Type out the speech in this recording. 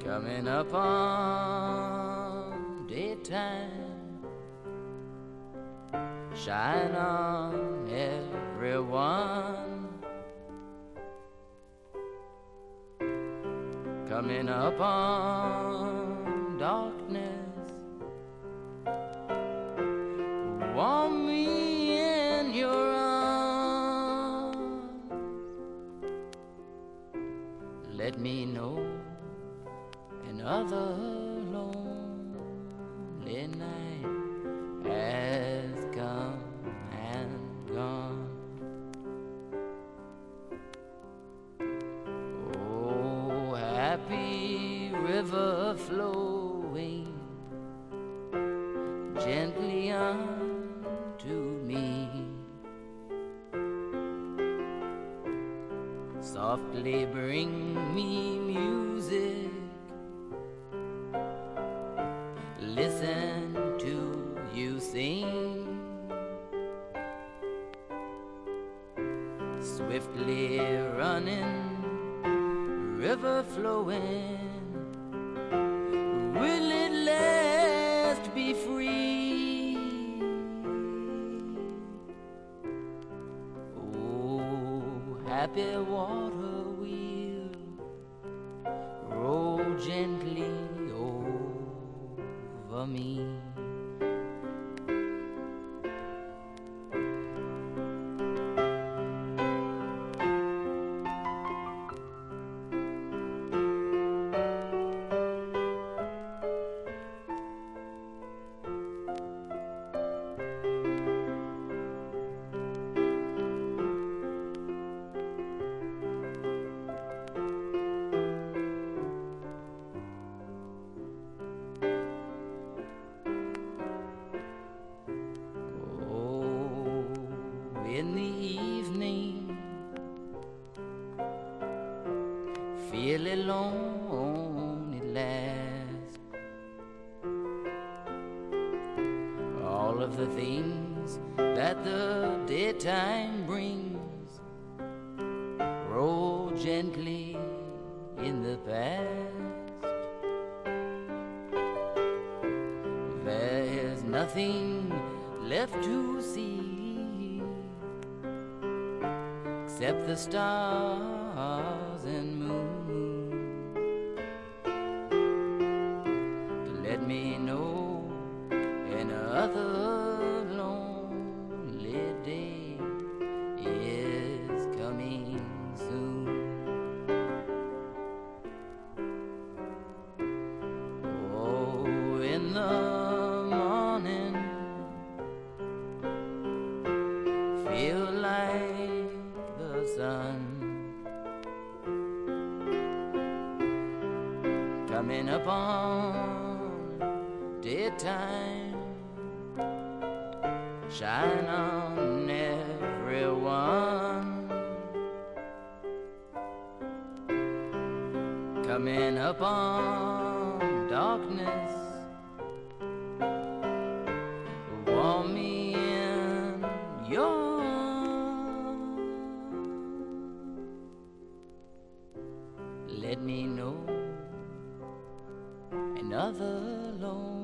coming up on daytime, shine on everyone, coming up on darkness, warm me in your arms, let me know another lonely night has come and gone. Oh, happy river flowing gently unto me, softly bring me music, listen to you sing, swiftly running, river flowing, will it last be free? Oh, happy water wheel, roll gently over me. In the evening, feel alone at last. All of the things that the daytime brings roll gently in the past. There is nothing left to see except the stars and moon to let me know another lonely day is coming soon. Oh, in the morning, feel like the sun coming upon daytime, shine on everyone, coming upon darkness, warm me in your let me know another lonely